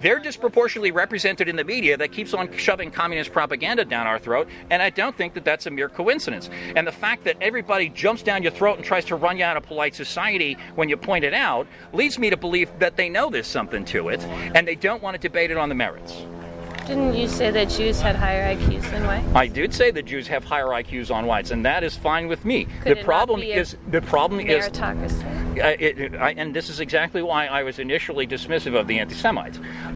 They're disproportionately represented in the media that keeps on shoving communist propaganda down our throat, and I don't think that that's a mere coincidence. And the fact that everybody jumps down your throat and tries to run you out of polite society when you point it out leads me to believe that they know there's something to it, and they don't want to debate it on the merits. Didn't you say that Jews had higher IQs than whites? I did say that Jews have higher IQs on whites, and that is fine with me. Could the problem is meritocracy? and this is exactly why I was initially dismissive of the anti-Semites.